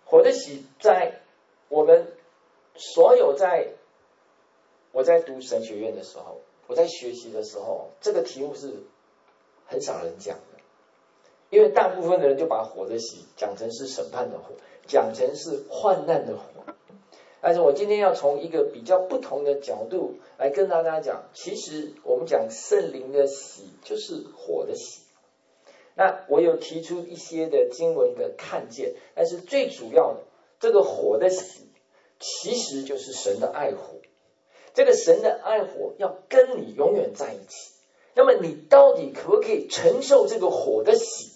火的喜在我们所有我在读神学院的时候，我在学习的时候，这个题目是很少人讲的，因为大部分的人就把火的喜讲成是审判的火，讲成是患难的火。但是我今天要从一个比较不同的角度来跟大家讲，其实我们讲圣灵的喜就是火的喜。那我有提出一些的经文的看见，但是最主要的这个火的喜其实就是神的爱火。这个神的爱火要跟你永远在一起，那么你到底可不可以承受这个火的喜，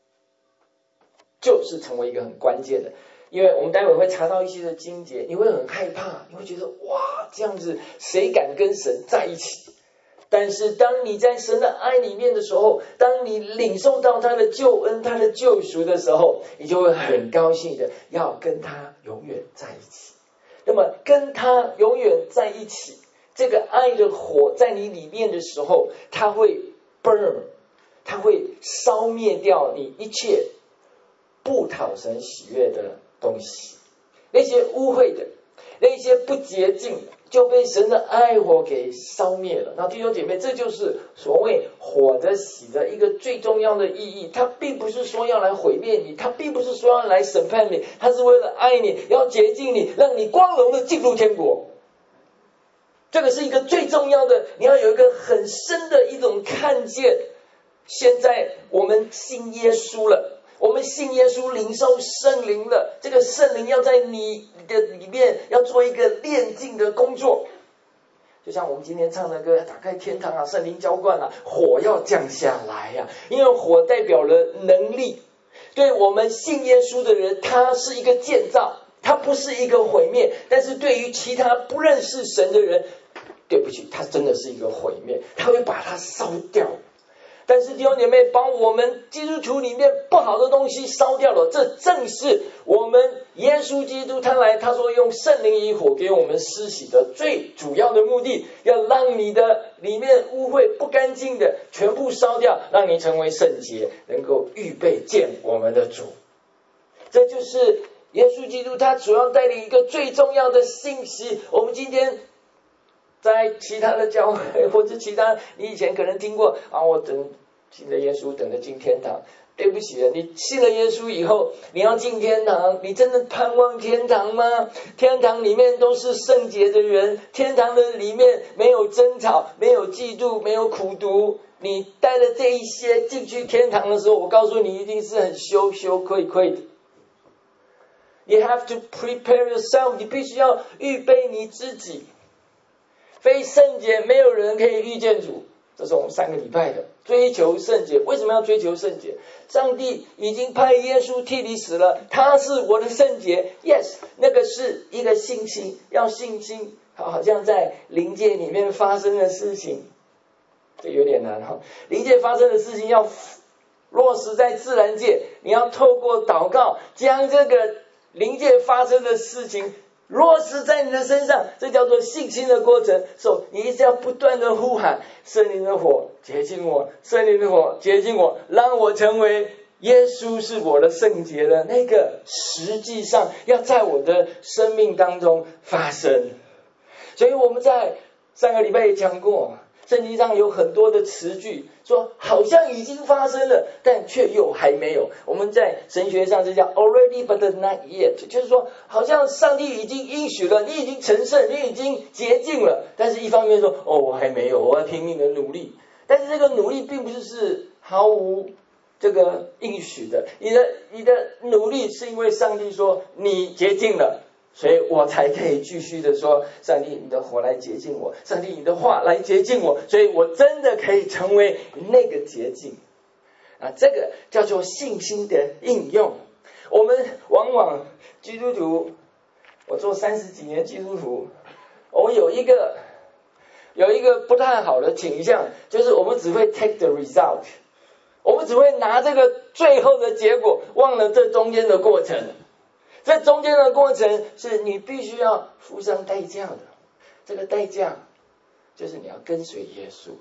就是成为一个很关键的。因为我们待会会查到一些的经节，你会很害怕，你会觉得哇，这样子谁敢跟神在一起？但是当你在神的爱里面的时候，当你领受到他的救恩，他的救赎的时候，你就会很高兴的要跟他永远在一起。那么跟他永远在一起，这个爱的火在你里面的时候，它会 burn， 它会烧灭掉你一切不讨神喜悦的东西，那些污秽的，那些不洁净的，就被神的爱火给烧灭了。那弟兄姐妹，这就是所谓火的喜的一个最重要的意义。它并不是说要来毁灭你，它并不是说要来审判你，它是为了爱你，要洁净你，让你光荣的进入天国。这个是一个最重要的，你要有一个很深的一种看见。现在我们信耶稣了，我们信耶稣，领受圣灵了，这个圣灵要在你的里面要做一个炼净的工作。就像我们今天唱的歌，打开天堂啊，圣灵浇灌啊，火要降下来啊，因为火代表了能力。对我们信耶稣的人，他是一个建造，他不是一个毁灭。但是对于其他不认识神的人，对不起，他真的是一个毁灭，他会把它烧掉。但是弟兄姐妹，把我们基督徒里面不好的东西烧掉了，这正是我们耶稣基督他来，他说用圣灵以火给我们施洗的最主要的目的，要让你的里面污秽不干净的全部烧掉，让你成为圣洁，能够预备见我们的主。这就是耶稣基督他主要带领一个最重要的信息。我们今天在其他的教会或者其他，你以前可能听过啊，我信了耶稣等着进天堂。对不起了，你信了耶稣以后，你要进天堂，你真的盼望天堂吗？天堂里面都是圣洁的人，天堂的里面没有争吵，没有嫉妒，没有苦毒。你带了这一些进去天堂的时候，我告诉你，一定是很羞愧的。You have to prepare yourself， 你必须要预备你自己。非圣洁，没有人可以遇见主。这是我们3个礼拜的追求圣洁。为什么要追求圣洁？上帝已经派耶稣替你死了，他是我的圣洁。 Yes， 那个是一个信心，要信心好像在灵界里面发生的事情，这有点难哈。灵界发生的事情要落实在自然界，你要透过祷告将这个灵界发生的事情落实在你的身上，这叫做信心的过程。所以你一直要不断的呼喊，圣灵的火洁净我，圣灵的火洁净我，让我成为耶稣是我的圣洁的那个，实际上要在我的生命当中发生。所以我们在上个礼拜也讲过，圣经上有很多的词句说好像已经发生了，但却又还没有。我们在神学上是叫 already but not yet， 就是说好像上帝已经应许了，你已经成圣，你已经洁净了，但是一方面说我还没有，我要拼命的努力。但是这个努力并不是毫无这个应许的，你的努力是因为上帝说你洁净了，所以我才可以继续的说，上帝你的火来洁净我，上帝你的话来洁净我，所以我真的可以成为那个洁净啊！这个叫做信心的应用。我们往往基督徒，我做30几年基督徒，我们有一个不太好的倾向，就是我们只会 take the result， 我们只会拿这个最后的结果，忘了这中间的过程。这中间的过程是你必须要付上代价的，这个代价就是你要跟随耶稣，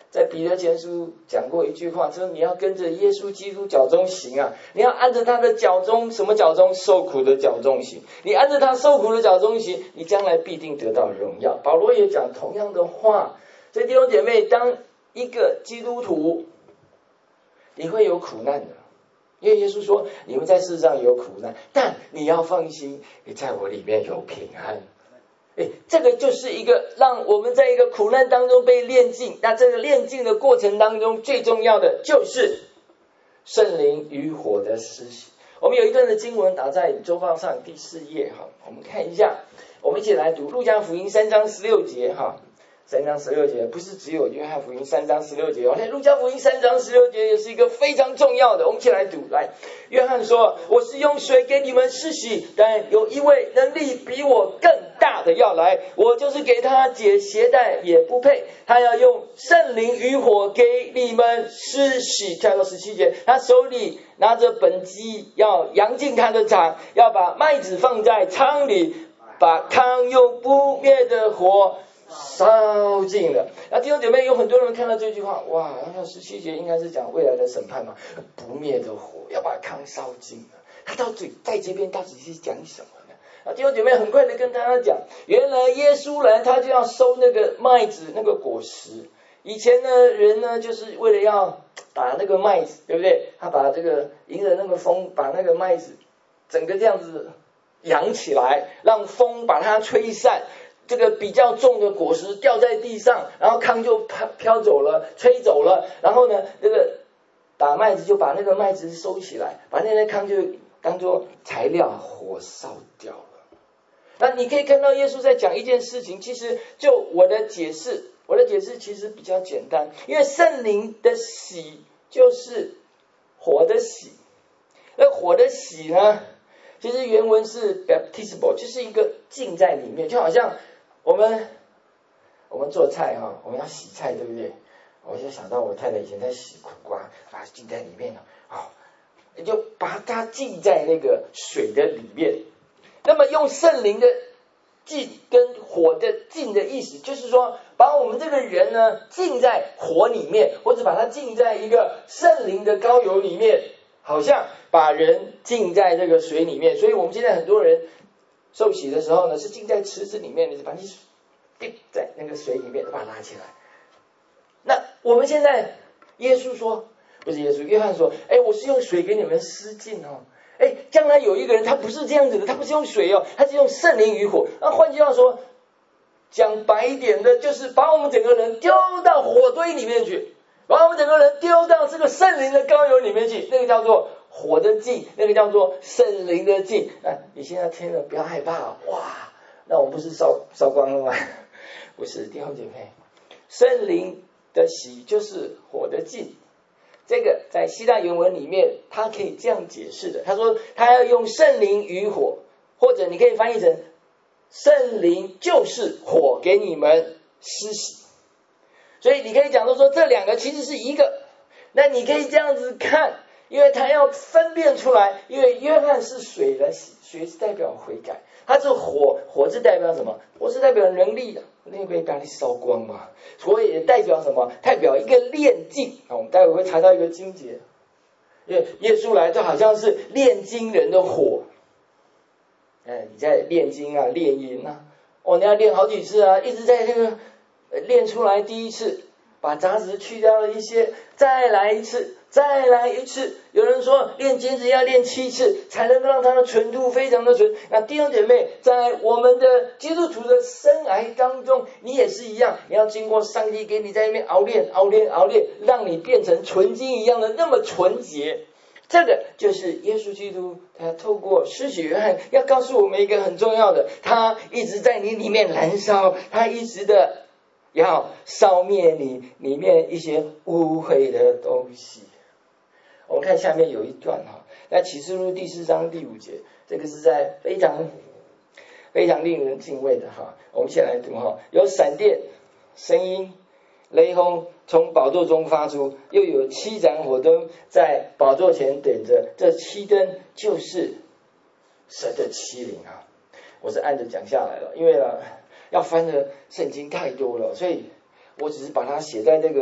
在彼得前书讲过一句话，说你要跟着耶稣基督脚中行啊，你要按着他的脚中，什么脚中？受苦的脚中行。你按着他受苦的脚中行，你将来必定得到荣耀。保罗也讲同样的话。所以弟兄姐妹，当一个基督徒，你会有苦难的，因为耶稣说你们在世上有苦难，但你要放心，你在我里面有平安。这个就是一个让我们在一个苦难当中被炼净。那这个炼净的过程当中，最重要的就是圣灵与火的施洗。我们有一段的经文打在周报上第4页哈，我们看一下，我们一起来读路加福音3章16节哈。3章16节不是只有约翰福音3章16节哦，路加福音3章16节也是一个非常重要的，我们一起来读。来，约翰说，我是用水给你们施洗，但有一位能力比我更大的要来，我就是给他解鞋带也不配，他要用圣灵与火给你们施洗。跳到17节，他手里拿着本机，要扬进他的场，要把麦子放在仓里，把糠用不灭的火烧尽了。那弟兄姐妹，有很多人看到这句话，哇，那17节应该是讲未来的审判嘛，不灭的火要把糠烧尽了。他到底在这边到底是讲什么呢？啊，弟兄姐妹很快的跟大家讲，原来耶稣来他就要收那个麦子那个果实。以前呢人呢就是为了要打那个麦子，对不对？他把这个迎着那个风，把那个麦子整个这样子扬起来，让风把它吹散。这个比较重的果实掉在地上，然后糠就飘走了，吹走了。然后呢，这个打麦子就把那个麦子收起来，把那些糠就当作材料火烧掉了。那你可以看到耶稣在讲一件事情，其实就我的解释其实比较简单，因为圣灵的洗就是火的洗。那火的洗呢，其实原文是 baptismal， 就是一个浸在里面，就好像我们做菜哈，我们要洗菜，对不对？我就想到我太太以前在洗苦瓜，把它浸在里面了，你就把它浸在那个水的里面。那么用圣灵的浸跟火的浸的意思，就是说把我们这个人呢浸在火里面，或者把它浸在一个圣灵的膏油里面，好像把人浸在这个水里面。所以我们现在很多人受洗的时候呢，是浸在池子里面，你就把你滴在那个水里面，把它拉起来。那我们现在耶稣说，不是耶稣，约翰说，我是用水给你们施浸哦。将来有一个人他不是这样子的，他不是用水哦，他是用圣灵与火。那换句话说，讲白一点的，就是把我们整个人丢到火堆里面去，把我们整个人丢到这个圣灵的膏油里面去，那个叫做火的浸，那个叫做圣灵的浸。你现在听了不要害怕，哇，那我们不是烧光了吗？不是，弟兄姐妹，圣灵的洗就是火的浸。这个在希腊原文里面他可以这样解释的，他说他要用圣灵与火，或者你可以翻译成圣灵就是火给你们施洗。所以你可以讲说这两个其实是一个。那你可以这样子看，因为他要分辨出来，因为约翰是水来洗，水是代表悔改，他是火是代表什么？火是代表能力的，那可以把你烧光嘛。所以也代表什么？代表一个炼净。我们待会会查到一个经节，因为耶稣来就好像是炼金人的火。你在炼金啊，炼银啊，你要炼好几次啊，一直在这个炼出来。第一次把杂质去掉了一些，再来一次，再来一次。有人说炼金子要炼7次才能够让它的纯度非常的纯。那弟兄姐妹，在我们的基督徒的生涯当中，你也是一样，你要经过上帝给你在那边熬炼，让你变成纯金一样的那么纯洁。这个就是耶稣基督他透过施洗约翰要告诉我们一个很重要的，他一直在你里面燃烧，他一直的要烧灭你里面一些污秽的东西。我们看下面有一段在启示录第4章第5节，这个是在非常非常令人敬畏的我们先来读有闪电、声音、雷轰从宝座中发出，又有7盏火灯在宝座前点着，这7灯就是神的7灵我是按着讲下来了，因为要翻的圣经太多了，所以我只是把它写在这个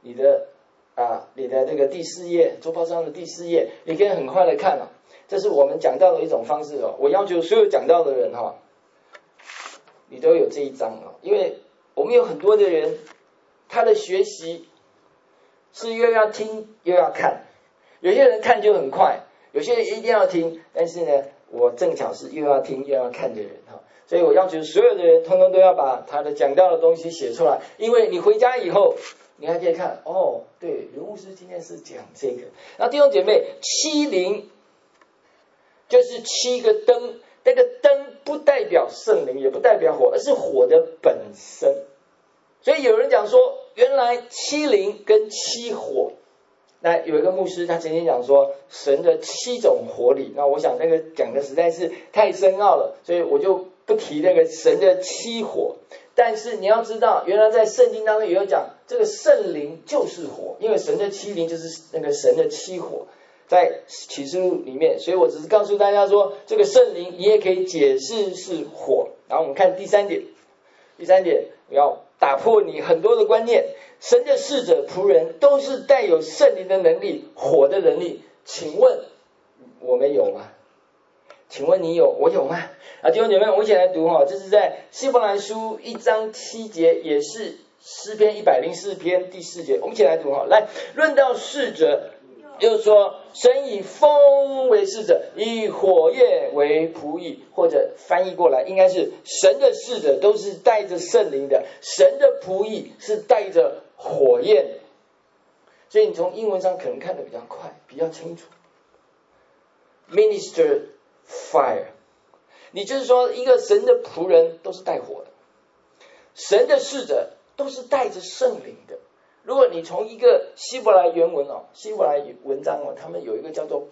你的这个第4页，周报上的第4页，你可以很快的看啊。这是我们讲道的一种方式哦。我要求所有讲道的人哈，你都有这一章啊，因为我们有很多的人，他的学习是又要听又要看，有些人看就很快，有些人一定要听，但是呢，我正巧是又要听又要看的人哈，所以我要求所有的人通通都要把他的讲到的东西写出来，因为你回家以后，你还可以看哦，对，刘牧师今天是讲这个。那弟兄姐妹，70就是7个灯，那个灯不代表圣灵，也不代表火，而是火的本身。所以有人讲说，原来7灵跟7火。那有一个牧师他曾经讲说，神的7种火理。那我想那个讲的实在是太深奥了，所以我就不提那个神的7火。但是你要知道，原来在圣经当中也有讲，这个圣灵就是火，因为神的7灵就是那个神的7火，在启示录里面。所以我只是告诉大家说，这个圣灵你也可以解释是火。然后我们看第3点，我要打破你很多的观念，神的使者仆人都是带有圣灵的能力，火的能力。请问我们有吗？请问你有，我有吗？弟兄姐妹，我们一起来读哈，这是在希伯来书1章7节，也是诗篇104篇第4节，我们一起来读哈。来，论到使者，又说神以风为使者，以火焰为仆役，或者翻译过来应该是神的使者都是带着圣灵的，神的仆役是带着火焰。所以你从英文上可能看得比较快，比较清楚。Minister fire， 你就是说一个神的仆人都是带火的，神的使者都是带着圣灵的。如果你从一个希伯来原文希伯来文章他们有一个叫做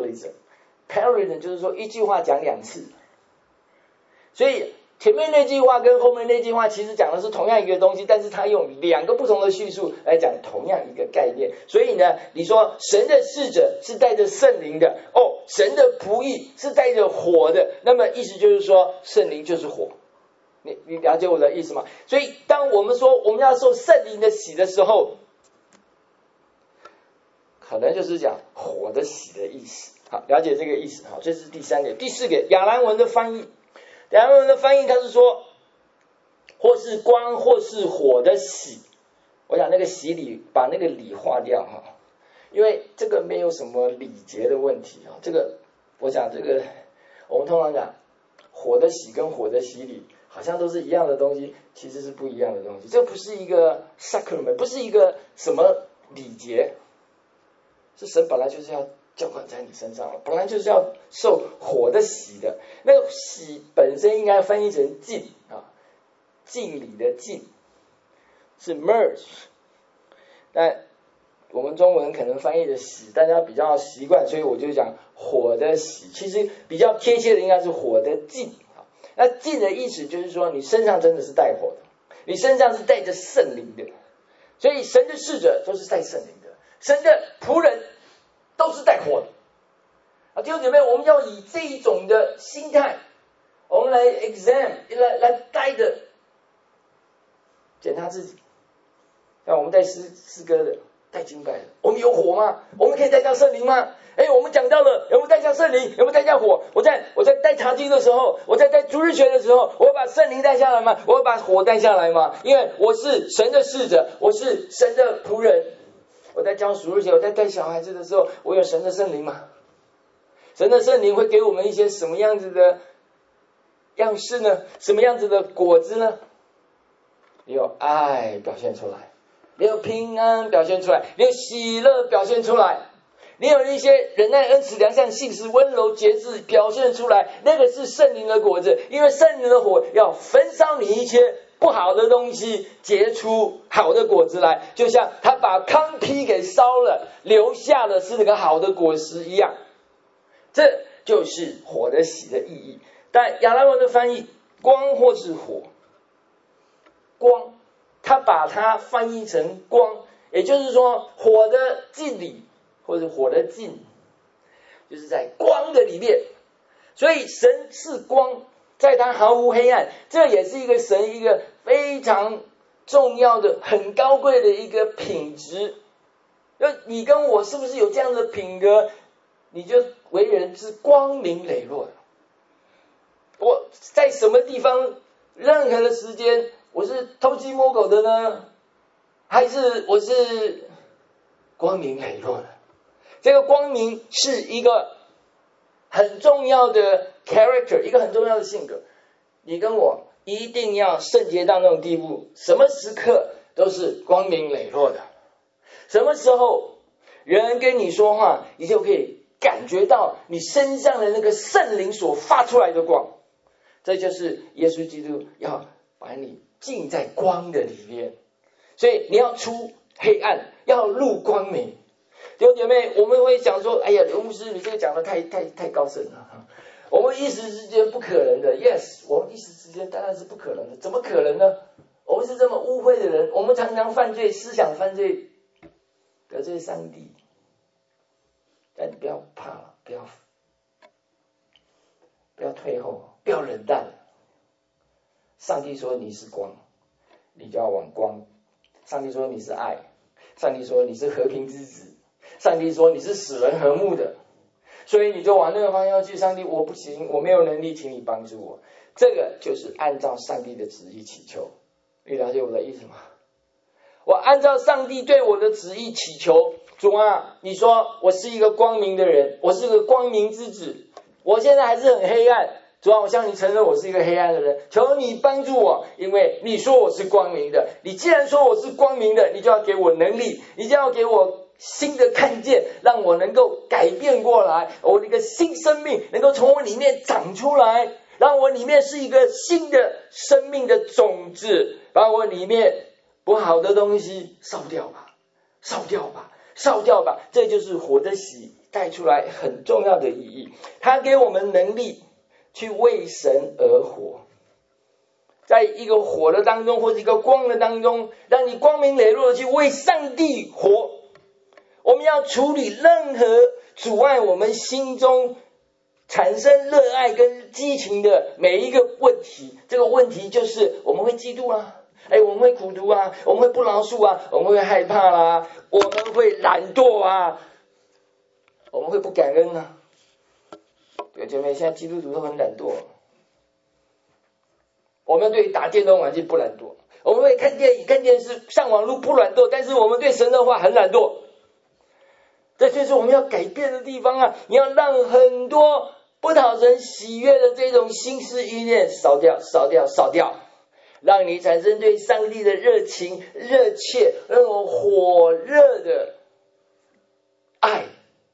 parallelism 就是说一句话讲2次，所以前面那句话跟后面那句话其实讲的是同样一个东西，但是他用2个不同的叙述来讲同样一个概念。所以呢，你说神的使者是带着圣灵的，神的仆役是带着火的，那么意思就是说圣灵就是火。你了解我的意思吗？所以当我们说我们要受圣灵的洗的时候，可能就是讲火的洗的意思。好，了解这个意思。好，这是第3点。第4个，亚兰文的翻译，亚兰文的翻译它是说或是光或是火的洗。我想那个洗礼把那个礼划掉哈，因为这个没有什么礼节的问题啊。这个我想这个我们通常讲火的洗跟火的洗礼好像都是一样的东西，其实是不一样的东西。这不是一个 sacrament， 不是一个什么礼节，是神本来就是要浇灌在你身上了，本来就是要受火的洗的。那个洗本身应该翻译成浸敬礼的敬是 merge， 但我们中文可能翻译的洗大家比较习惯，所以我就讲火的洗，其实比较贴切的应该是火的浸。那浸的意思就是说你身上真的是带火的，你身上是带着圣灵的，所以神的使者都是带圣灵的，神的仆人都是带火的。弟兄姐妹，我们要以这一种的心态，我们来 来带着检查自己。像我们带诗歌的，带敬拜的，我们有火吗？我们可以带下圣灵吗？我们讲到了有没有带下圣灵，有没有带下火？我在带查经的时候，我在带主日学的时候，我要把圣灵带下来吗？我要把火带下来吗？因为我是神的使者，我是神的仆人。我在教主日学，我在带小孩子的时候，我有神的圣灵吗？神的圣灵会给我们一些什么样子的样式呢？什么样子的果子呢？你有爱表现出来，你有平安表现出来，你有喜乐表现出来，你有一些忍耐恩慈良善信实温柔节制表现出来，那个是圣灵的果子。因为圣灵的火要焚烧你一切不好的东西，结出好的果子来，就像他把糠秕给烧了，留下的是那个好的果实一样。这就是火的洗的意义。但亚兰文的翻译光或是火，光他把它翻译成光，也就是说火的敬礼或者火的敬，就是在光的里面。所以神是光，在他毫无黑暗，这也是一个神一个非常重要的、很高贵的一个品质。你跟我是不是有这样的品格，你就为人之光明磊落的。我在什么地方，任何的时间，我是偷鸡摸狗的呢，还是我是光明磊落的？这个光明是一个很重要的 character， 一个很重要的性格。你跟我一定要圣洁到那种地步，什么时刻都是光明磊落的。什么时候人跟你说话，你就可以感觉到你身上的那个圣灵所发出来的光。这就是耶稣基督要把你浸在光的里面，所以你要出黑暗，要入光明。弟兄姐妹，我们会想说，哎呀，刘牧师，你这个讲的太高深了，我们一时之间不可能的。 Yes， 我们一时之间当然是不可能的。怎么可能呢？我们是这么污秽的人，我们常常犯罪，思想犯罪，得罪上帝。但你不要怕了，不要退后，不要冷淡。上帝说你是光，你就要往光。上帝说你是爱，上帝说你是和平之子，上帝说你是使人和睦的，所以你就往那个方向去。上帝，我不行，我没有能力，请你帮助我。这个就是按照上帝的旨意祈求。你了解我的意思吗？我按照上帝对我的旨意祈求，主啊，你说我是一个光明的人，我是个光明之子，我现在还是很黑暗，主啊，我向你承认我是一个黑暗的人，求你帮助我，因为你说我是光明的。你既然说我是光明的，你就要给我能力，你就要给我新的看见，让我能够改变过来，我的一个新生命能够从我里面长出来，让我里面是一个新的生命的种子，把我里面不好的东西烧掉吧，烧掉吧，烧掉吧。这就是火的洗带出来很重要的意义，它给我们能力去为神而活，在一个火的当中，或者一个光的当中，让你光明磊落的去为上帝活。我们要处理任何阻碍我们心中产生热爱跟激情的每一个问题。这个问题就是我们会嫉妒啊，我们会苦毒啊，我们会不饶恕啊，我们会害怕啦，我们会懒惰啊，我们会不感恩啊。对姐妹，现在基督徒都很懒惰。我们对打电动玩具不懒惰，我们会看电影看电视上网络不懒惰，但是我们对神的话很懒惰。这就是我们要改变的地方啊！你要让很多不讨神喜悦的这种心思意念烧掉，让你产生对上帝的热情、热切、那种火热的爱。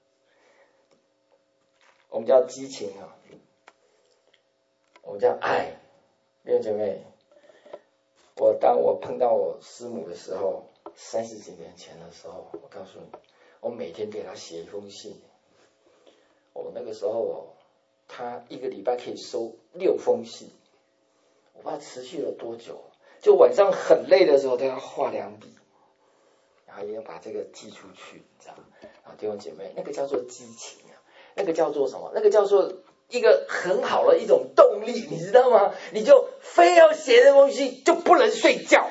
我们叫激情啊，我们叫爱。弟兄姐妹，当我碰到我师母的时候，30几年前的时候，我告诉你，我每天给她写一封信。那个时候她一个礼拜可以收6封信，我不知道持续了多久，就晚上很累的时候都要画2笔，然后也要把这个寄出去，你知道吗？然后弟兄姐妹，那个叫做激情啊，那个叫做什么？那个叫做一个很好的一种动力，你知道吗？你就非要写这封信，就不能睡觉。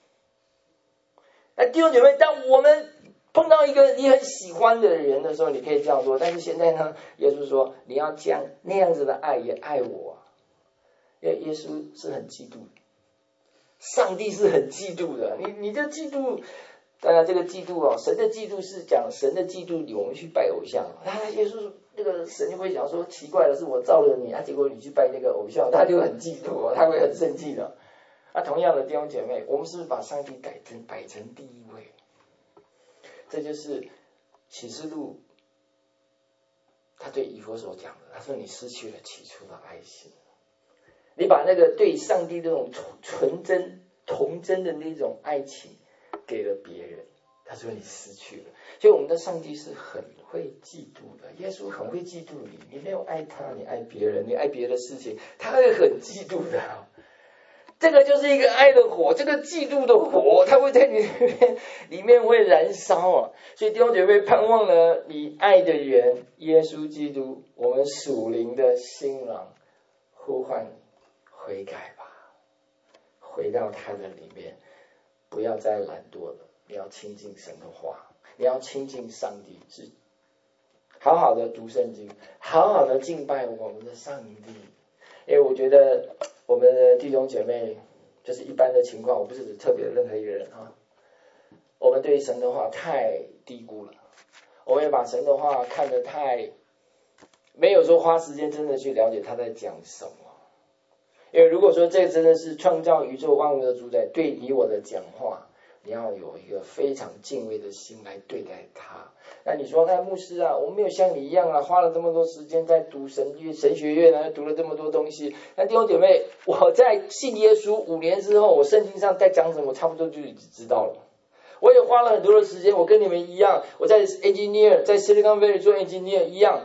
弟兄姐妹，当我们碰到一个你很喜欢的人的时候，你可以这样做。但是现在呢，耶稣说你要将那样子的爱也爱我，因为耶稣是很嫉妒的，上帝是很嫉妒的。你就嫉妒，当然这个嫉妒神的嫉妒是讲神的嫉妒，我们去拜偶像。耶稣那个神就会讲说，奇怪的是我造了你，结果你去拜那个偶像，他就很嫉妒，他会很生气的。同样的弟兄姐妹，我们是不是把上帝摆成第一位？这就是启示录他对以弗所讲的，他说你失去了起初的爱心，你把那个对上帝这种纯真童真的那种爱情给了别人，他说你失去了。所以我们的上帝是很会嫉妒的，耶稣很会嫉妒你，你没有爱他，你爱别人，你爱别的事情，他会很嫉妒的。这个就是一个爱的火，这个嫉妒的火，它会在你里面会燃烧啊！所以弟兄姐妹，盼望了你爱的人耶稣基督，我们属灵的新郎，呼唤你悔改吧，回到他的里面， 不要再懒惰了，你要亲近神的话，你要亲近上帝，是好好的读圣经，好好的敬拜我们的上帝。因为我觉得我们的弟兄姐妹就是一般的情况，我不是指特别的任何一个人啊，我们对神的话太低估了，我们也把神的话看得太没有说花时间真的去了解他在讲什么。因为如果说这真的是创造宇宙万物的主宰对你我的讲话，你要有一个非常敬畏的心来对待他。那你说，那牧师啊，我没有像你一样啊，花了这么多时间在读神学院啊，读了这么多东西。那弟兄姐妹，我在信耶稣5年之后，我圣经上在讲什么，差不多就已经知道了。我也花了很多的时间，我跟你们一样，我在 engineer 在 Silicon Valley 做 engineer 一样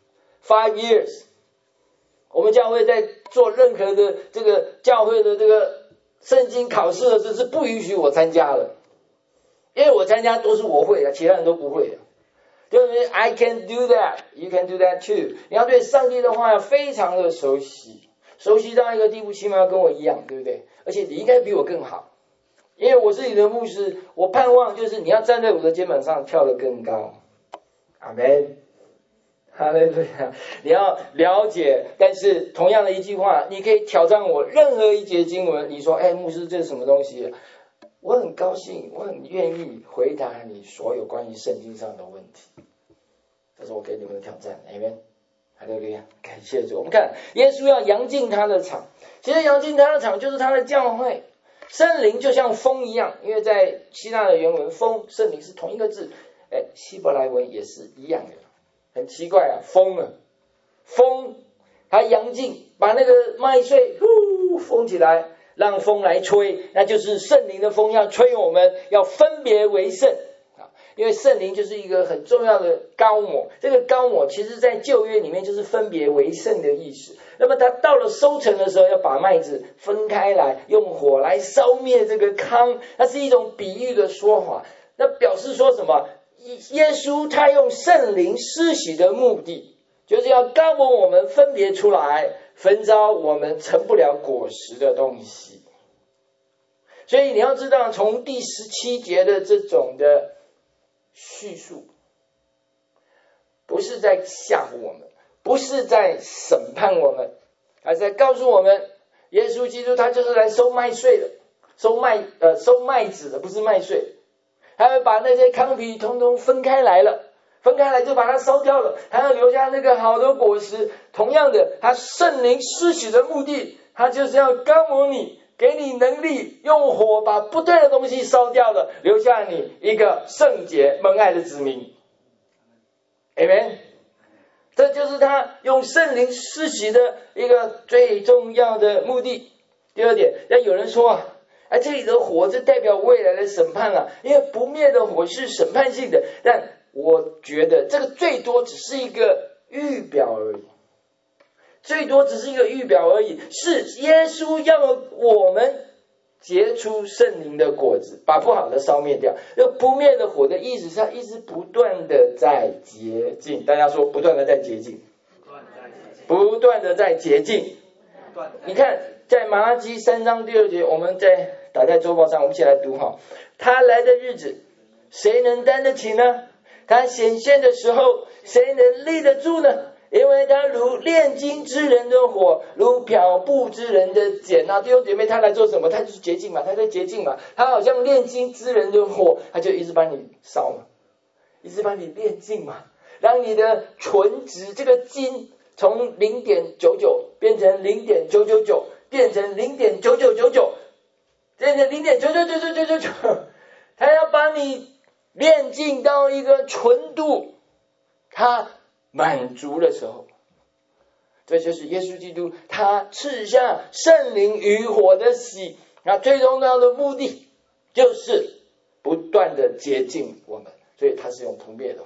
，5 years。我们教会在做任何的这个教会的这个圣经考试的时候是不允许我参加的，因为我参加都是我会的，其他人都不会的。就是 I can do that, you can do that too。你要对上帝的话非常的熟悉，熟悉到一个地步，起码要跟我一样，对不对？而且你应该比我更好，因为我是你的牧师，我盼望就是你要站在我的肩膀上跳得更高。阿们。哈利路亚！你要了解，但是同样的一句话，你可以挑战我任何一节经文。你说，牧师，这是什么东西？我很高兴，我很愿意回答你所有关于圣经上的问题。这是我给你们的挑战。Amen。哈利路亚！感谢主。我们看，耶稣要扬进他的场，其实扬进他的场就是他的教会。圣灵就像风一样，因为在希腊的原文，风、圣灵是同一个字，希伯来文也是一样的。很奇怪啊，风它扬进，把那个麦穗封起来，让风来吹，那就是圣灵的风要吹我们，要分别为圣啊。因为圣灵就是一个很重要的膏抹，这个膏抹其实在旧约里面就是分别为圣的意思。那么它到了收成的时候，要把麦子分开来，用火来烧灭这个糠，它是一种比喻的说法。那表示说什么？耶稣他用圣灵施洗的目的，就是要膏抹我们，分别出来，焚烧我们成不了果实的东西。所以你要知道，从第17节的这种的叙述，不是在吓唬我们，不是在审判我们，而是在告诉我们，耶稣基督他就是来收麦穗的，收麦子的，不是麦穗。还会把那些糠皮通通分开来了，分开来就把它烧掉了，还要留下那个好的果实。同样的，他圣灵施洗的目的，他就是要膏抹你，给你能力，用火把不对的东西烧掉了，留下你一个圣洁蒙爱的子民。Amen。这就是他用圣灵施洗的一个最重要的目的。第二点，那有人说啊，这里的火这代表未来的审判啊，因为不灭的火是审判性的，但我觉得这个最多只是一个预表而已，最多只是一个预表而已，是耶稣要我们结出圣灵的果子，把不好的烧灭掉。不灭的火的意思是它一直不断的在洁净，大家说不断的在洁净，不断的在洁净。你看在马拉基3章第2节，我们在打在周报上，我们一起来读哈。他来的日子，谁能担得起呢？他显现的时候，谁能立得住呢？因为他如炼金之人的火，如漂布之人的碱啊。弟兄姐妹，他来做什么？他就是洁净嘛，他在洁净嘛。他好像炼金之人的火，他就一直把你烧嘛，一直把你炼净嘛，让你的纯值这个金从 0.99 变成 0.999， 变成 0.9999， 变成 0.99999， 他要把你炼净到一个纯度，他满足的时候，这就是耶稣基督他赐下圣灵与火的洗。那最重要的目的就是不断的洁净我们，所以他是用不灭的火，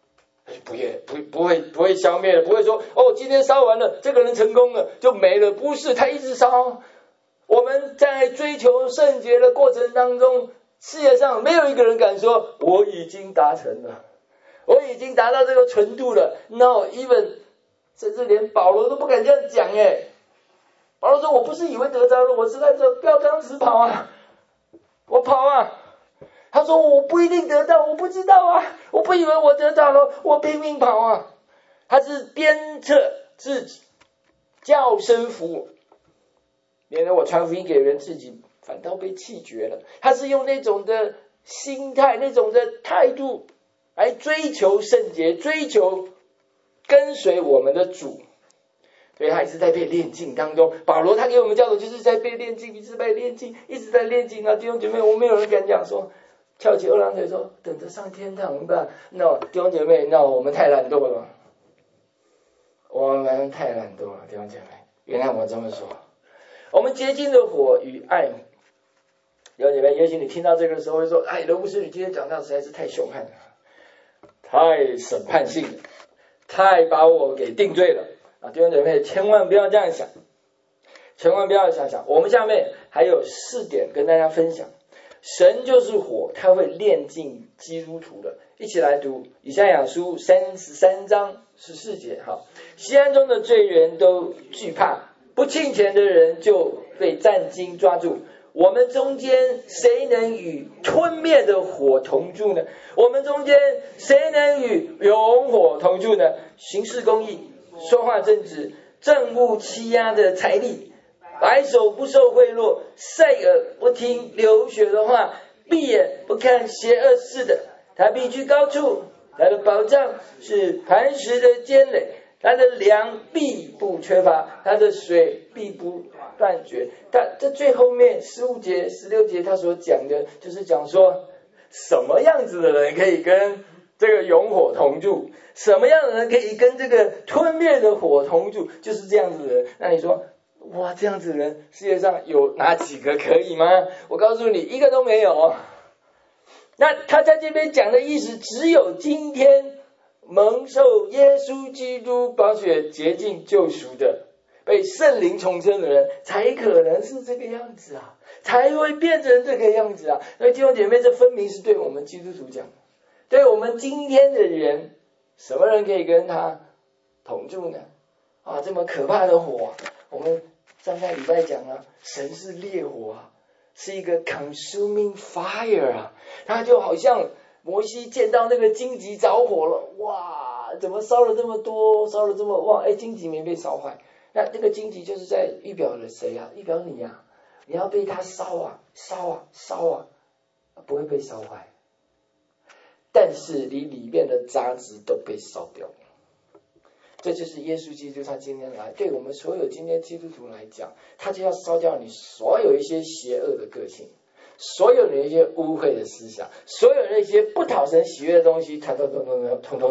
不会消灭的，不会说今天烧完了，这个人成功了就没了，不是，他一直烧。我们在追求圣洁的过程当中，世界上没有一个人敢说我已经达成了，我已经达到这个纯度了。 No even， 甚至连保罗都不敢这样讲保罗说，我不是以为得着了，我是在这标杆直跑啊。 我跑啊。他说我不一定得到，我不知道啊，我不以为我得到了，我拼命跑啊。他是鞭策自己，叫声服我，免得我传福音给人，自己反倒被弃绝了。他是用那种的心态，那种的态度来追求圣洁，追求跟随我们的主。所以他一直在被炼净当中。保罗他给我们教导就是在被炼净，一直在炼净，一直在炼净啊！弟兄姐妹，我没有人敢讲说翘起二郎腿说等着上天堂吧。那弟兄姐妹，那我们太懒惰了，我们太懒惰了。弟兄姐妹，原谅我这么说。我们洁净的火与爱，弟兄姐妹，也许你听到这个时候会说：“哎，刘牧师，你今天讲到实在是太凶悍了，太审判性了，太把我给定罪了。”弟兄姐妹，千万不要这样想，千万不要想。我们下面还有4点跟大家分享。神就是火，他会炼净基督徒的。一起来读以赛亚书33章14节。好，西安中的罪人都惧怕，不敬虔的人就被战兢抓住。我们中间谁能与吞灭的火同住呢？我们中间谁能与永火同住呢？行事公义，说话正直，憎恶欺压的财力，白手不受贿赂，塞耳不听流血的话，闭眼不看邪恶事的。他必居高处，他的保障是磐石的坚垒，他的粮必不缺乏，他的水必不断绝。这最后面15节16节他所讲的就是讲说什么样子的人可以跟这个永火同住，什么样的人可以跟这个吞灭的火同住，就是这样子的人。那你说哇，这样子的人世界上有哪几个可以吗？我告诉你，一个都没有。那他在这边讲的意思，只有今天蒙受耶稣基督宝血洁净救赎的，被圣灵重生的人，才可能是这个样子啊，才会变成这个样子啊。所以弟兄姐妹，这分明是对我们基督徒讲的，对我们今天的人，什么人可以跟他同住呢？啊，这么可怕的火，我们上礼拜讲了，神是烈火啊，是一个 consuming fire 啊，它就好像摩西见到那个荆棘着火了，哇，怎么烧了这么多，烧了这么旺，荆棘没被烧坏。那个荆棘就是在预表了谁啊？预表你啊，你要被它烧啊，不会被烧坏，但是你里面的杂质都被烧掉了。这就是耶稣基督他今天来对我们所有今天基督徒来讲，他就要烧掉你所有一些邪恶的个性，所有的一些污秽的思想，所有的一些不讨神喜悦的东西，他通通都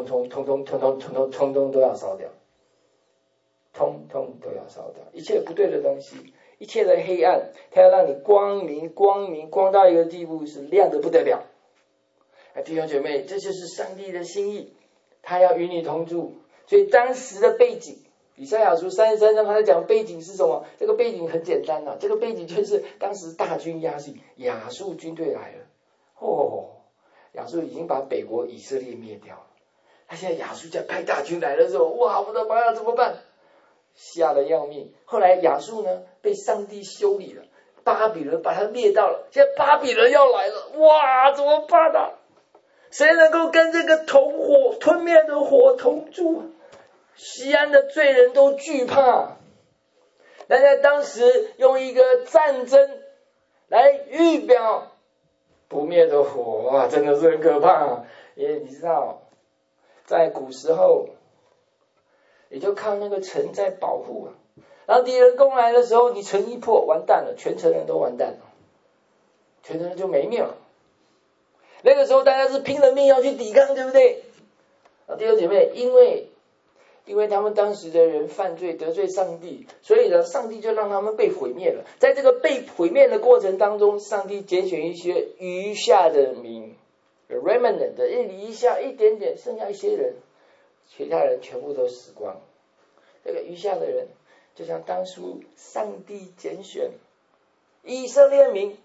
要烧掉，通通都要烧掉，一切不对的东西，一切的黑暗，他要让你光到一个地步，是亮得不得了。弟兄姐妹，这就是上帝的心意，他要与你同住。所以当时的背景，以赛亚书33章他在讲背景是什么？这个背景很简单啊，这个背景就是当时大军压境，亚述军队来了。亚述已经把北国以色列灭掉了，他现在亚述在派大军来的时候，哇，我的妈呀，怎么办？吓得要命。后来亚述呢被上帝修理了，巴比伦把他灭到了，现在巴比伦要来了，哇，怎么办啊？谁能够跟这个吞灭的火同住？西安的罪人都惧怕。那在当时用一个战争来预表不灭的火，哇，真的是很可怕。因为你知道，在古时候，也就靠那个城在保护啊。然后敌人攻来的时候，你城一破，完蛋了，全城人都完蛋了，全城人就没命了。那个时候大家是拼了命要去抵抗，对不对？弟兄姐妹，因为他们当时的人犯罪得罪上帝，所以呢，上帝就让他们被毁灭了。在这个被毁灭的过程当中，上帝拣选一些余下的民 remnant 的余下一点点，剩下一些人，其他人全部都死光。这个余下的人，就像当初上帝拣选以色列民，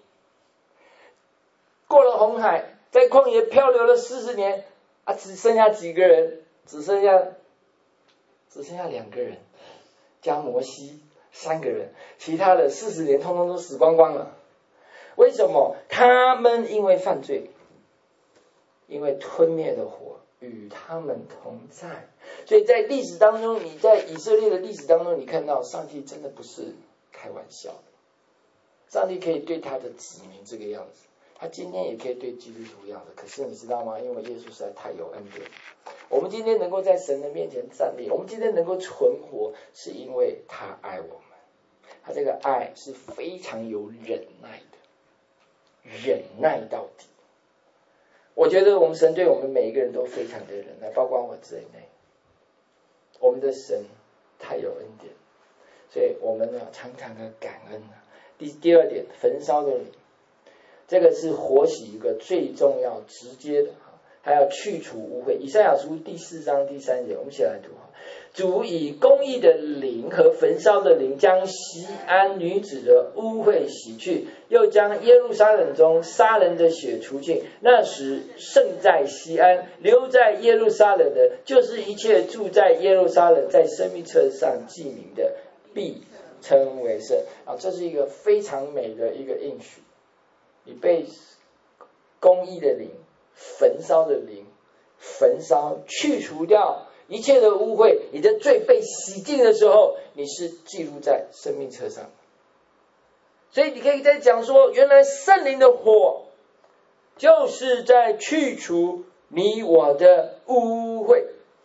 过了红海，在旷野漂流了40年啊，只剩下几个人？只剩下2个人，加摩西3个人，其他的40年通通都死光光了。 为什么？他们因为犯罪，因为吞灭的火与他们同在。所以在历史当中，你在以色列的历史当中，你看到上帝真的不是开玩笑的。上帝可以对他的子民这个样子，他今天也可以对基督徒一样的。可是你知道吗？因为耶稣实在太有恩典，我们今天能够在神的面前站立，我们今天能够存活，是因为他爱我们。他这个爱是非常有忍耐的，忍耐到底。我觉得我们神对我们每一个人都非常的忍耐，包括我在内。我们的神太有恩典，所以我们呢常常的感恩啊。第二点，焚烧的灵，这个是活洗一个最重要直接的，还要去除污秽。以赛亚书第4章第3节，我们一起来读。主以公义的灵和焚烧的灵，将锡安女子的污秽洗去，又将耶路撒冷中杀人的血除尽。那时圣在锡安，留在耶路撒冷的，就是一切住在耶路撒冷，在生命册上记名的，必称为圣。这是一个非常美的一个应许。你被公义的灵、焚烧的灵焚烧，去除掉一切的污秽，你的罪被洗净的时候，你是记录在生命册上。所以你可以再讲说，原来圣灵的火就是在去除你我的污秽。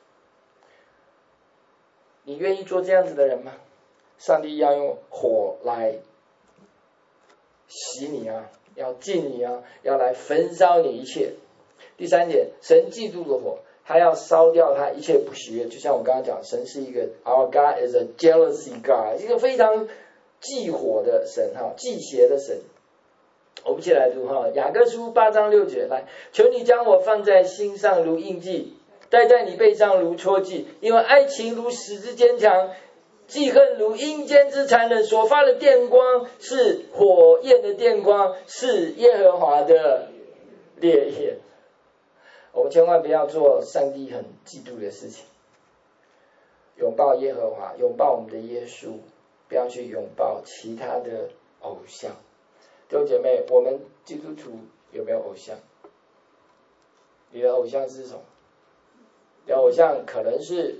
你愿意做这样子的人吗？上帝要用火来洗你啊，要净你啊，要来焚烧你一切。第3点，神嫉妒的火，他要烧掉他一切不喜悦。就像我刚刚讲，神是一个 Our God is a jealousy God， 一个非常忌火的神，忌邪的神。我们一起来读雅各书8章6节，来，求你将我放在心上如印记，戴在你背上如戳记，因为爱情如矢之坚强，记恨如阴间之残忍，所发的电光是火焰的电光，是耶和华的烈焰。我们千万不要做上帝很嫉妒的事情，拥抱耶和华，拥抱我们的耶稣，不要去拥抱其他的偶像。弟兄姐妹，我们基督徒有没有偶像？你的偶像是什么？你的偶像可能是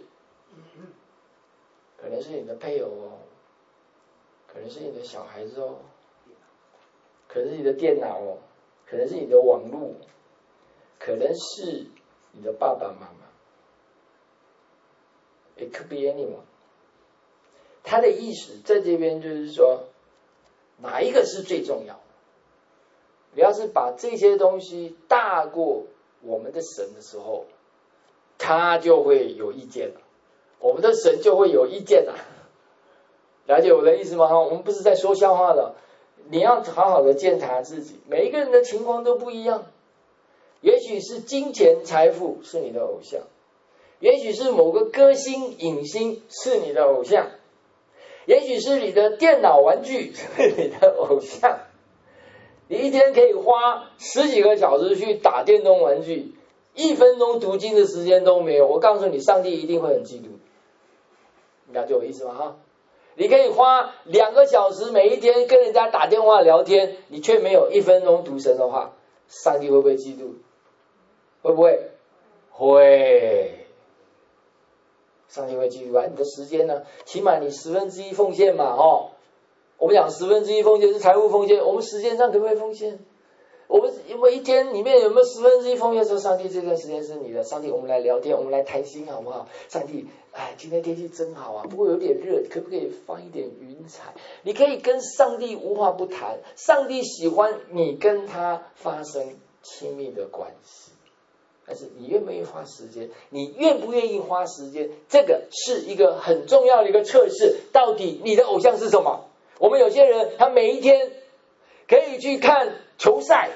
你的配偶哦，可能是你的小孩子哦，可能是你的电脑哦，可能是你的网络，可能是你的爸爸妈妈。It could be anyone。 他的意思在这边就是说，哪一个是最重要的？你要是把这些东西大过我们的神的时候，他就会有意见了，我们的神就会有意见了。了解我的意思吗？我们不是在说笑话的，你要好好的检查自己，每一个人的情况都不一样。也许是金钱财富是你的偶像，也许是某个歌星影星是你的偶像，也许是你的电脑玩具是你的偶像。你一天可以花10几个小时去打电动玩具，1分钟读经的时间都没有，我告诉你，上帝一定会很嫉妒。你了解我意思吗？你可以花2个小时每一天跟人家打电话聊天，你却没有1分钟读神的话，上帝会不会嫉妒？会不会？会。上帝会嫉妒啊！你的时间呢？起码你1/10奉献嘛，我们讲1/10奉献是财务奉献，我们时间上可不可以奉献？我们一天里面有没有1/10奉献说，上帝这段时间是你的，上帝我们来聊天，我们来谈心好不好？上帝，今天天气真好啊，不过有点热，可不可以放一点云彩？你可以跟上帝无话不谈，上帝喜欢你跟他发生亲密的关系。但是你愿不愿意花时间？你愿不愿意花时间？这个是一个很重要的一个测试，到底你的偶像是什么？我们有些人他每一天可以去看球赛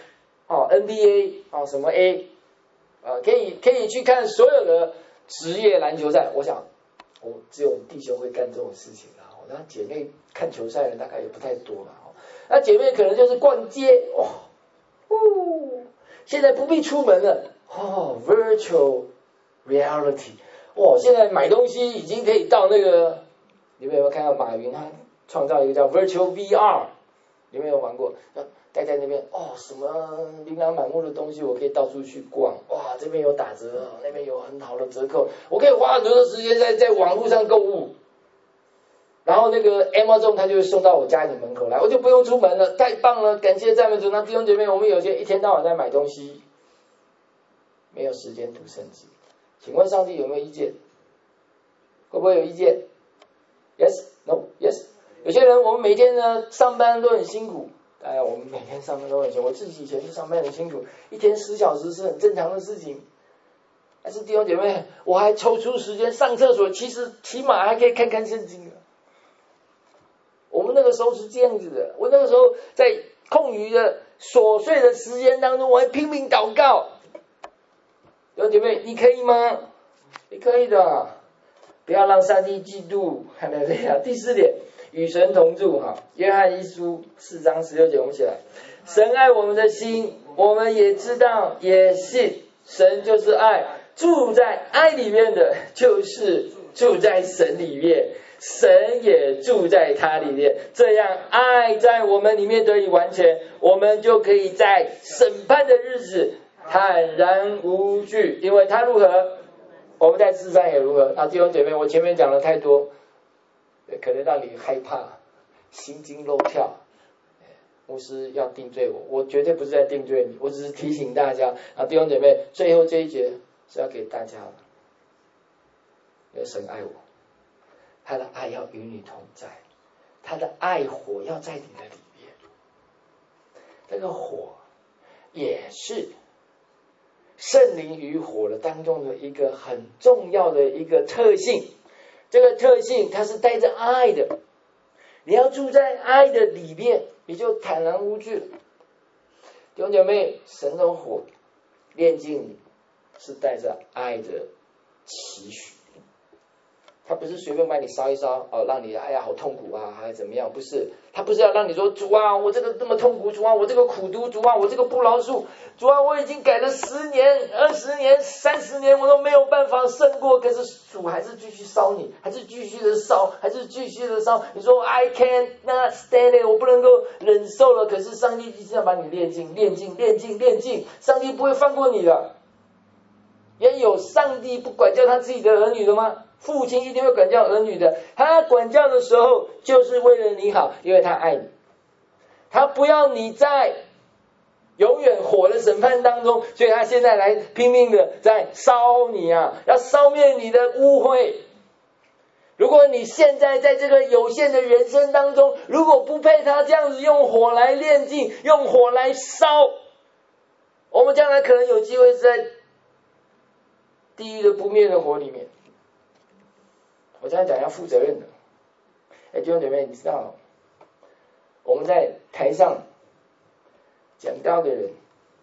NBA 什么 A 可以去看所有的职业篮球赛。我想只有我们弟兄会干这种事情啦，那姐妹看球赛的大概也不太多了。那姐妹可能就是逛街现在不必出门了virtual reality 现在买东西已经可以到那个，你们有没有看到马云他创造一个叫 virtual VR 你们有玩过？待在那边哦，什么琳琅满目的东西，我可以到处去逛。哇，这边有打折，那边有很好的折扣，我可以花很多的时间在网络上购物。然后那个 Amazon 它就会送到我家里门口来，我就不用出门了，太棒了！感谢赞美主。那弟兄姐妹，我们有些一天到晚在买东西，没有时间读圣经，请问上帝有没有意见？会不会有意见 ？Yes, no, yes。有些人我们每天呢上班都很辛苦，我们每天上班都很辛苦。我自己以前就上班很辛苦，一天10小时是很正常的事情。但是弟兄姐妹，我还抽出时间上厕所，其实起码还可以看看圣经的。我们那个时候是这样子的，我那个时候在空余的琐碎的时间当中，我还拼命祷告。弟兄姐妹，你可以吗？你可以的，不要让上帝嫉妒。哈利路亚。第4点，与神同住。约翰一书4章16节，我们起来。神爱我们的心，我们也知道也信，神就是爱，住在爱里面的就是住在神里面，神也住在他里面，这样爱在我们里面得以完全，我们就可以在审判的日子坦然无惧。因为他如何，我们在世上也如何。弟兄姐妹，我前面讲了太多，可能让你害怕，心惊肉跳。牧师要定罪我绝对不是在定罪你，我只是提醒大家。弟兄姐妹，最后这一节是要给大家的，因为神爱我，他的爱要与你同在，他的爱火要在你的里面。这个火也是圣灵与火的当中的一个很重要的一个特性。这个特性它是带着爱的，你要住在爱的里面，你就坦然无惧了。弟兄姐妹，神的火炼净你是带着爱的期许，他不是随便把你烧一烧让你好痛苦啊，还怎么样？不是，他不是要让你说主啊，我这个这么痛苦，主啊，我这个苦读，主啊，我这个不饶恕，主啊，我已经改了10年、20年、30年，我都没有办法胜过，可是主还是继续烧你，还是继续的烧，还是继续的烧。你说 I cannot stand it， 我不能够忍受了，可是上帝一直要把你炼净，炼净，炼净，炼净，上帝不会放过你的。也有上帝不管教他自己的儿女的吗？父亲一定会管教儿女的，他管教的时候就是为了你好，因为他爱你，他不要你在永远火的审判当中，所以他现在来拼命的在烧你啊，要烧灭你的污秽。如果你现在在这个有限的人生当中，如果不被他这样子用火来炼净，用火来烧，我们将来可能有机会是在地狱的不灭的火里面。我这样讲要负责任的。弟兄姐妹，你知道我们在台上讲道的人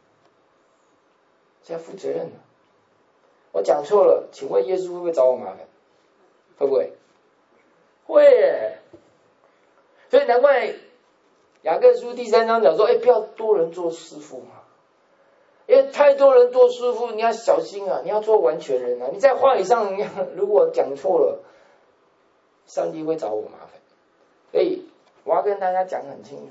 是要负责任的。我讲错了，请问耶稣会不会找我麻烦？会不会？会耶。所以难怪雅各书第3章讲说，不要多人做师傅嘛。因为太多人做师傅，你要小心啊，你要做完全人啊。你在话语上如果讲错了，上帝会找我麻烦。所以我要跟大家讲很清楚，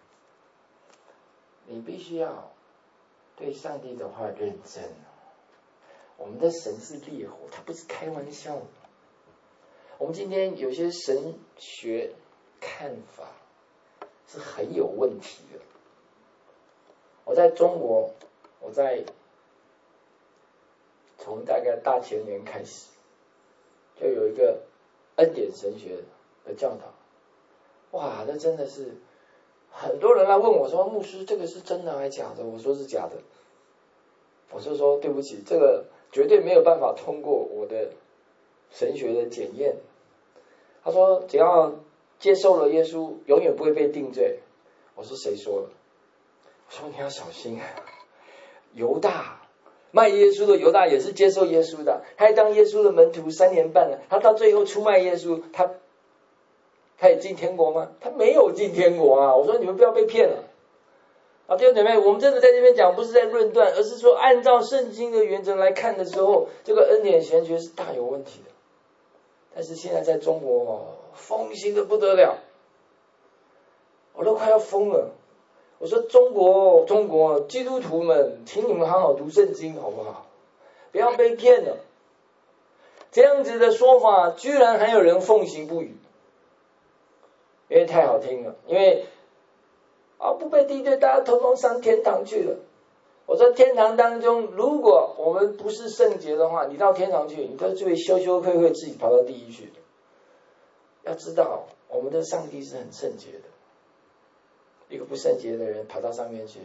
你必须要对上帝的话认真。我们的神是烈火，他不是开玩笑的。我们今天有些神学看法是很有问题的。我在中国，从大概大前年开始，就有一个恩典神学的教导。哇，那真的是很多人来问我说，牧师，这个是真的还是假的？我说是假的。我就说对不起，这个绝对没有办法通过我的神学的检验。他说只要接受了耶稣，永远不会被定罪。我说谁说的？我说你要小心啊。犹大卖耶稣的犹大也是接受耶稣的，他还当耶稣的门徒3年半了，他到最后出卖耶稣，他也进天国吗？他没有进天国啊！我说你们不要被骗了。弟兄姐妹，我们真的在这边讲不是在论断，而是说按照圣经的原则来看的时候，这个恩典神学是大有问题的。但是现在在中国风行的不得了。 我都快要疯了。我说中国基督徒们，请你们好好读圣经好不好？不要被骗了。这样子的说法，居然还有人奉行不语，因为太好听了，因为不被敌对，大家统统上天堂去了。我说天堂当中，如果我们不是圣洁的话，你到天堂去，你都会羞羞愧愧自己跑到地狱去。要知道，我们的上帝是很圣洁的，一个不圣洁的人跑到上面去，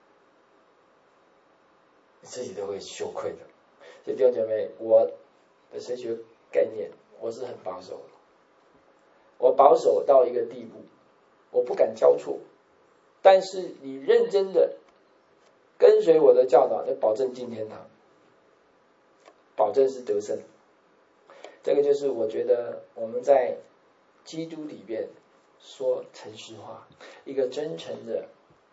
你自己都会羞愧的。所以弟兄姐妹，我的神学概念我是很保守的，我保守到一个地步，我不敢交错，但是你认真的跟随我的教导，就保证进天堂，保证是得胜。这个就是我觉得我们在基督里边说诚实话，一个真诚的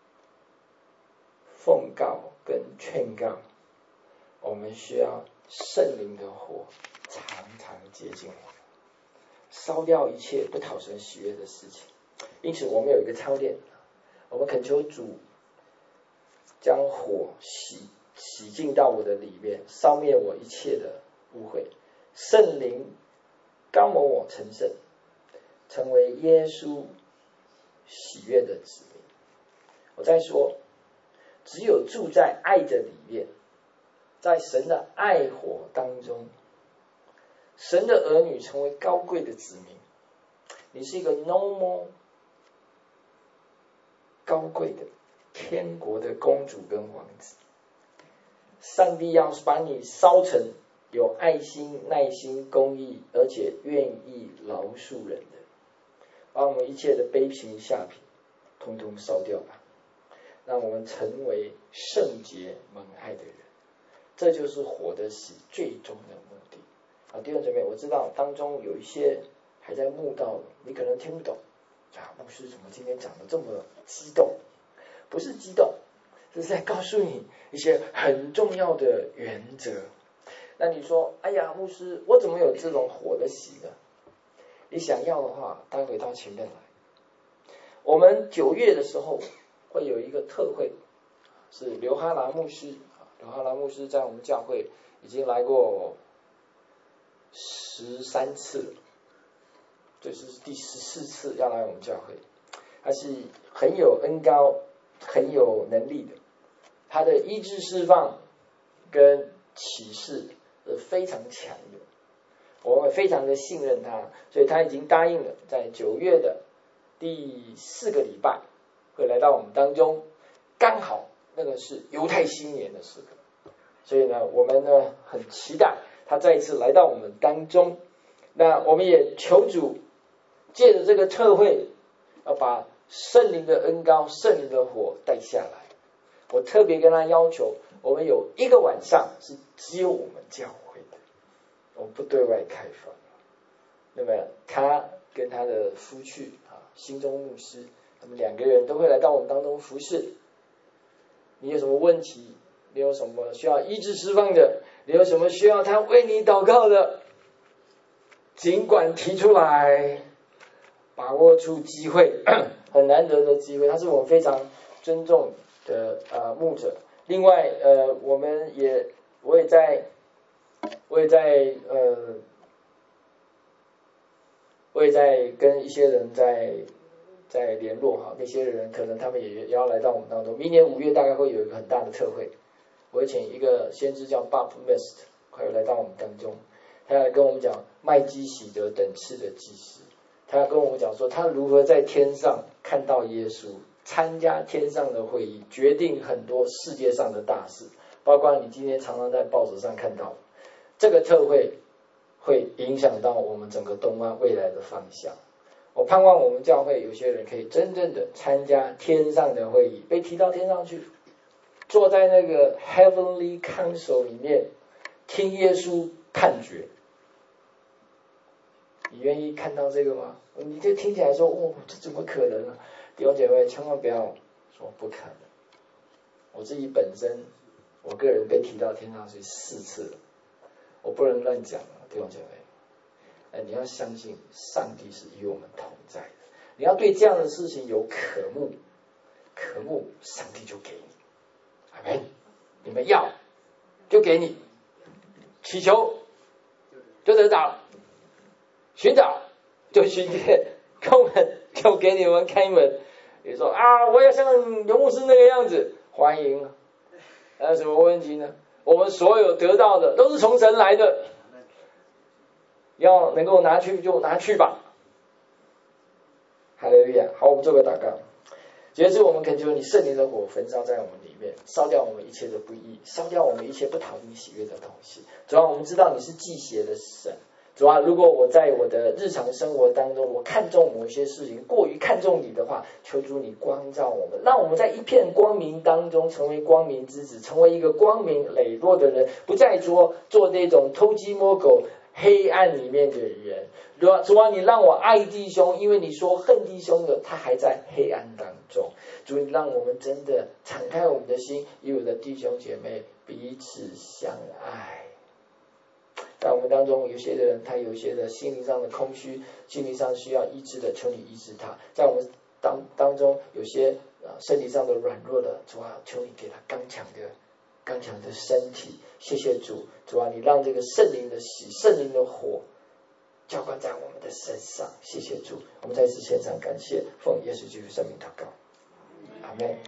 奉告跟劝告，我们需要圣灵的火常常接近我们，烧掉一切不讨神喜悦的事情。因此我们有一个操练，我们恳求主将火洗净到我的里面，烧灭我一切的污秽，圣灵膏抹我成圣，成为耶稣喜悦的子民。我再说，只有住在爱的里面，在神的爱火当中，神的儿女成为高贵的子民。你是一个 normal 高贵的天国的公主跟王子，上帝要把你烧成有爱心、耐心、公义，而且愿意饶恕人的，把我们一切的卑平下品通通烧掉吧，让我们成为圣洁蒙爱的人。这就是火的洗最终的目的。弟兄姐妹，我知道当中有一些还在慕道，你可能听不懂牧师怎么今天讲的这么激动？不是激动，这是在告诉你一些很重要的原则。那你说，哎呀，牧师，我怎么有这种火的洗呢？你想要的话，待会到前面来。我们9月的时候会有一个特会，是刘哈拿牧师。刘哈拿牧师在我们教会已经来过13次了，这是第14次要来我们教会。他是很有恩膏、很有能力的，他的医治释放跟启示是非常强的，我们非常的信任他，所以他已经答应了，在9月的第4个礼拜会来到我们当中，刚好那个是犹太新年的时刻，所以呢，我们呢很期待他再一次来到我们当中。那我们也求主借着这个特会，要把圣灵的恩膏、圣灵的火带下来。我特别跟他要求，我们有1个晚上是只有我们教会的，我们不对外开放。那么他跟他的夫婿心中牧师，他们2个人都会来到我们当中服侍。你有什么问题？你有什么需要医治释放的？你有什么需要他为你祷告的？尽管提出来，把握住机会，很难得的机会。他是我们非常尊重的牧者。另外我也在跟一些人在联络那些人可能他们也要来到我们当中。明年5月大概会有一个很大的特会，我会请一个先知叫 Bob Mist 快要来到我们当中，他要跟我们讲麦基洗德等次的祭司，他要跟我们讲说他如何在天上看到耶稣，参加天上的会议，决定很多世界上的大事，包括你今天常常在报纸上看到这个特会影响到我们整个东湾未来的方向。我盼望我们教会有些人可以真正的参加天上的会议，被提到天上去，坐在那个 Heavenly Council 里面听耶稣判决。你愿意看到这个吗？你就听起来说，这怎么可能呢？弟兄姐妹，千万不要说不可能。我自己本身，我个人被提到天上去4次了，我不能乱讲了，弟兄姐妹。你要相信上帝是与我们同在的。 你要对这样的事情有渴慕，上帝就给你。阿们。你们要就给你，祈求就得到，寻找就寻见，叩门就给你们开门。你说啊，我要像刘牧师那个样子，欢迎。有什么问题呢？我们所有得到的都是从神来的，要能够拿去就拿去吧。哈利路亚！好，我们做个祷告。也是我们恳求你圣灵的火焚烧在我们里面，烧掉我们一切的不义，烧掉我们一切不讨你喜悦的东西。主啊，我们知道你是忌邪的神。主啊，如果我在我的日常生活当中，我看重某些事情，过于看重你的话，求主你光照我们，让我们在一片光明当中成为光明之子，成为一个光明磊落的人，不再做那种偷鸡摸狗黑暗里面的人。主啊，你让我爱弟兄，因为你说恨弟兄的他还在黑暗当中。主，你让我们真的敞开我们的心，与我的弟兄姐妹彼此相爱。在我们当中有些人他有些的心灵上的空虚，心灵上需要医治的，求你医治他。在我们当中有些身体上的软弱的，主啊，求你给他刚强的身体。谢谢主，主啊，你让这个圣灵的喜，圣灵的火浇灌在我们的身上。谢谢主，我们在此献上感谢，奉耶稣基督圣名祷告，阿们。